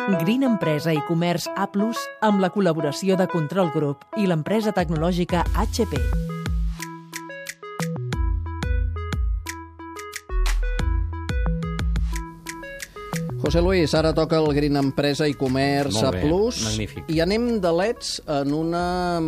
Green Empresa i Comerç A+, amb la col·laboració de Control Group i l'empresa tecnològica HP. José Luis, ara toca el Green Empresa i Comerç A+. Magnífic. I anem de leds en una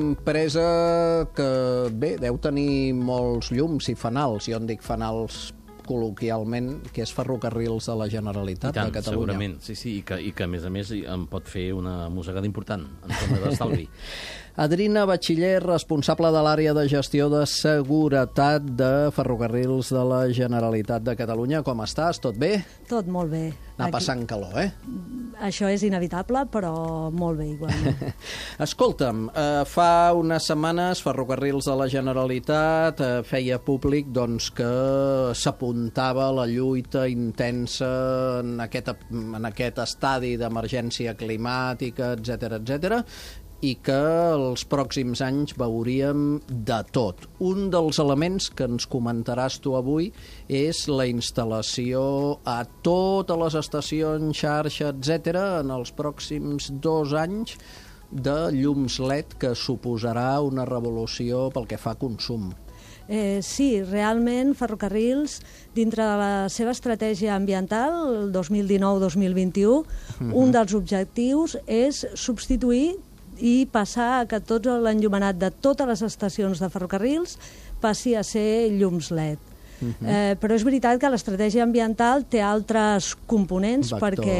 empresa que, bé, deu tenir molts llums i fanals. Jo en dic fanals col·loquialment, que és Ferrocarrils de la Generalitat de Catalunya. Segurament, sí, i que a més em pot fer una mossegada important en tema d'estalvi. Adrina Batxiller, responsable de l'àrea de gestió de seguretat de Ferrocarrils de la Generalitat de Catalunya. Com estàs? Tot bé? Tot molt bé. Anar passant calor, eh? Això és inevitable, però molt bé, igualment. Escolta'm, fa unes setmanes Ferrocarrils de la Generalitat feia públic doncs, que s'apuntava la lluita intensa en aquest estadi d'emergència climàtica, etc., i que els pròxims anys veuríem de tot. Un dels elements que ens comentaràs tu avui és la instal·lació a totes les estacions, xarxa, etc., en els pròxims 2 anys de llums LED, que suposarà una revolució pel que fa a consum. Sí, realment Ferrocarrils, dintre de la seva estratègia ambiental, el 2019-2021, un dels objectius és substituir i passar a que tot l'enllumenat de totes les estacions de ferrocarrils passi a ser llums LED. Però és veritat que l'estratègia ambiental té altres components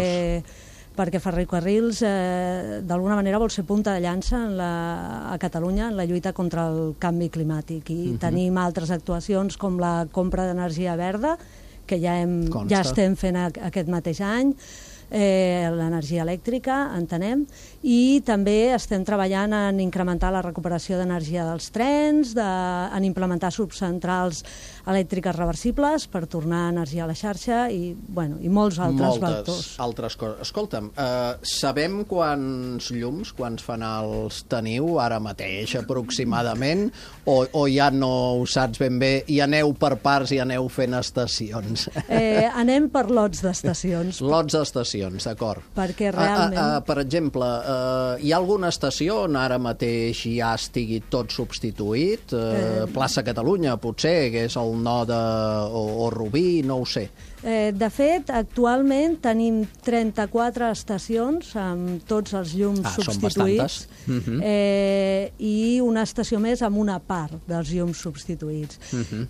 perquè Ferrocarrils d'alguna manera vol ser punta de llança a Catalunya en la lluita contra el canvi climàtic, i tenim altres actuacions com la compra d'energia verda, que ja estem fent aquest mateix any, l'energia elèctrica, entenem, i també estem treballant en incrementar la recuperació d'energia dels trens, en implementar subcentrals elèctriques reversibles per tornar energia a la xarxa i molts altres vectors. Altres coses. Escolta'm, sabem quants llums, quants fanals teniu ara mateix aproximadament, o ja no ho saps ben bé i aneu per parts i aneu fent estacions? Anem per lots d'estacions. Lots d'estacions. D'acord. Perquè realment... Per exemple, hi ha alguna estació on ara mateix ja estigui tot substituït? Plaça Catalunya, potser, que és el node, o Rubí, no ho sé. De fet, actualment tenim 34 estacions amb tots els llums substituïts. Són bastantes. I una estació més amb una part dels llums substituïts.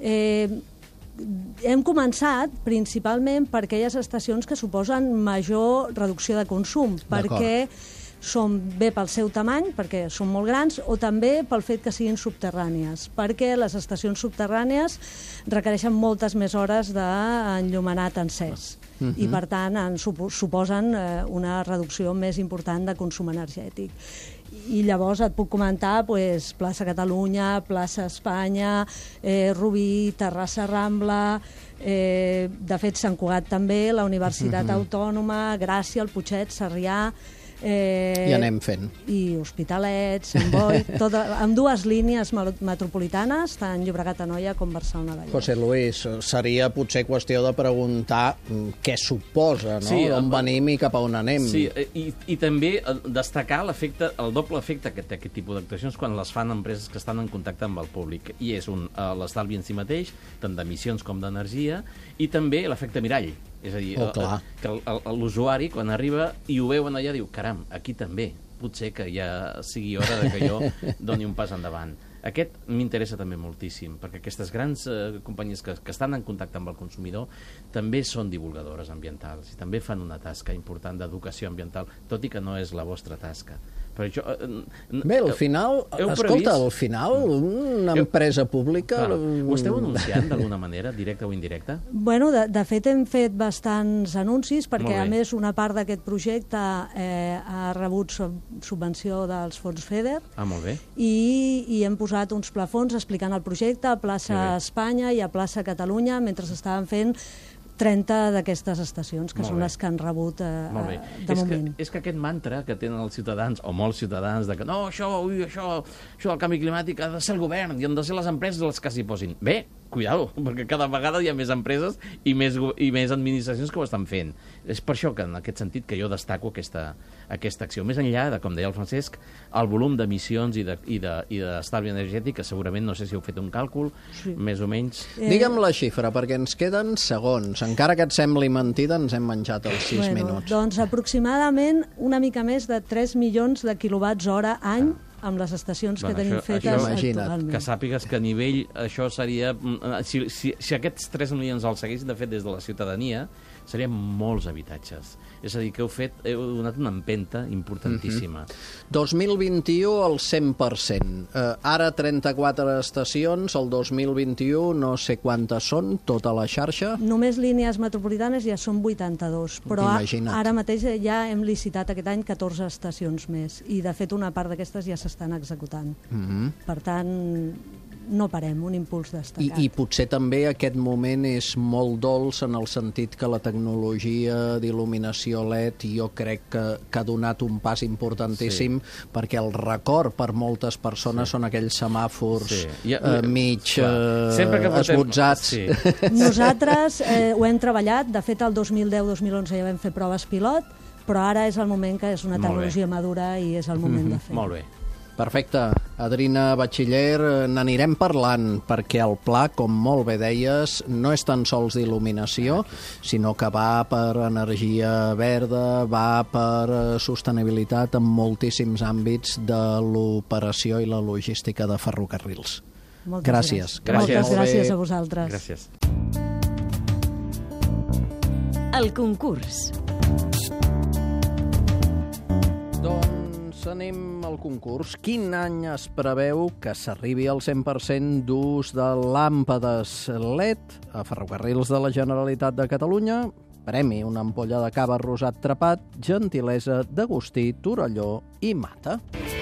Hem començat principalment per aquelles estacions que suposen major reducció de consum, perquè són bé pel seu tamany, perquè són molt grans, o també pel fet que siguin subterrànies, perquè les estacions subterrànies requereixen moltes més hores d'enllumenat encès. I, per tant, suposen una reducció més important de consum energètic. I llavors et puc comentar plaça Catalunya, plaça Espanya, Rubí, Terrassa Rambla, de fet Sant Cugat també, la Universitat Autònoma, Gràcia, el Putxet, Sarrià... I anem fent. I Hospitalet, Sant Boi, amb 2 línies metropolitanes, tant Llobregat Anoia com Barcelona Vallès. José Luis, seria potser qüestió de preguntar què suposa, no? D'on venim i cap a on anem. Sí, i també destacar el doble efecte que té aquest tipus d'actuacions quan les fan empreses que estan en contacte amb el públic. I és l'estalvi en si mateix, tant d'emissions com d'energia, i també l'efecte mirall. És a dir, que l'usuari, quan arriba i ho veuen allà, diu, caram, aquí també, potser que ja sigui hora que jo doni un pas endavant. Aquest m'interessa també moltíssim, perquè aquestes grans companyies que estan en contacte amb el consumidor també són divulgadores ambientals i també fan una tasca important d'educació ambiental, tot i que no és la vostra tasca. Bé, al final, escolta, al final una empresa pública... Ho esteu anunciant d'alguna manera, directa o indirecta? Bueno, de fet hem fet bastants anuncis, perquè a més una part d'aquest projecte ha rebut subvenció dels fons FEDER. Molt bé. I hem posat uns plafons explicant el projecte a plaça Espanya i a plaça Catalunya, mentre s'estaven fent 30 d'aquestes estacions, que són les que han rebut de moment. És que aquest mantra que tenen els ciutadans, o molts ciutadans, de que no, això del canvi climàtic ha de ser el govern i han de ser les empreses les que s'hi posin. Bé, cuidado, perquè cada vegada hi ha més empreses i més administracions que ho estan fent. És per això que, en aquest sentit, que jo destaco aquesta acció. Més enllà de, com deia el Francesc, el volum d'emissions i d'estalvi energètic, que segurament, no sé si heu fet un càlcul, més o menys... Digue'm la xifra, perquè ens queden segons. Encara que et sembli mentida, ens hem menjat els 6 minuts. Doncs aproximadament una mica més de 3 milions de quilowatts hora any amb les estacions que tenim fetes actualment. Que sàpigues que a nivell això seria... Si aquests 3 milions els seguissin de fet des de la ciutadania, serien molts habitatges. És a dir, que heu donat una empenta importantíssima. 2021 al 100%. Ara 34 estacions, el 2021 no sé quantes són, tota la xarxa. Només línies metropolitanes ja són 82, però ara mateix ja hem licitat aquest any 14 estacions més, i de fet una part d'aquestes ja s'estan executant. Per tant, no parem, un impuls destacat. I potser també aquest moment és molt dolç en el sentit que la tecnologia d'il·luminació LED jo crec que ha donat un pas importantíssim, perquè el record per moltes persones són aquells semàfors mig esbotzats. Nosaltres ho hem treballat, de fet el 2010-2011 ja vam fer proves pilot, però ara és el moment que és una tecnologia madura i és el moment de fer. Molt bé. Perfecte. Adrina Batxiller, n'anirem parlant, perquè el pla, com molt bé deies, no és tan sols d'il·luminació, sinó que va per energia verda, va per sostenibilitat en moltíssims àmbits de l'operació i la logística de ferrocarrils. Gràcies. Moltes gràcies a vosaltres. Gràcies. El concurs. Anem al concurs. Quin any es preveu que s'arribi al 100% d'ús de làmpades LED a Ferrocarrils de la Generalitat de Catalunya? Premi una ampolla de cava rosat trepat, gentilesa d'Agustí Torelló i Mata.